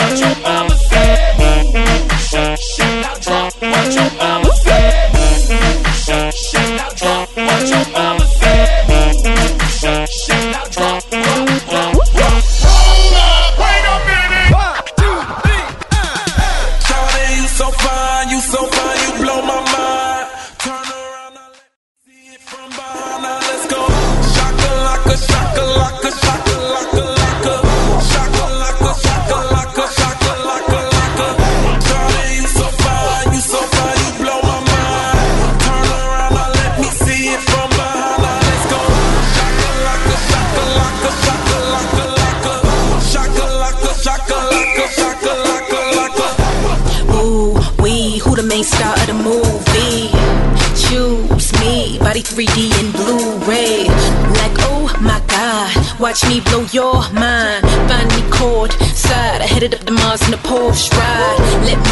what your mama said. Shake, shake, now drop what your mama said. Shake, shake, now drop what your mama said. Shake, shake, now drop, drop. Hold up, wait a minute. 1, 2, 3. Shawty, you so fine, you blow my mind. Turn around, now let me see it from behind. Now let's go. Shakalaka, shakalaka, shakalaka, laka. Shakalaka, shakalaka, shakalaka, laka. Shawty, you so fine, you blow my mind. Turn around, now let me see it from behind. Now let's go. Shakalaka, shakalaka, shakalaka, laka. Shakalaka, shakalaka, shakalaka, laka. Ooh, who the main star of the movie? Choose me, body 3D and Blu-ray. Like, oh my God, watch me blow your mind. Find me cold side, I headed up the Mars in a Porsche ride. Let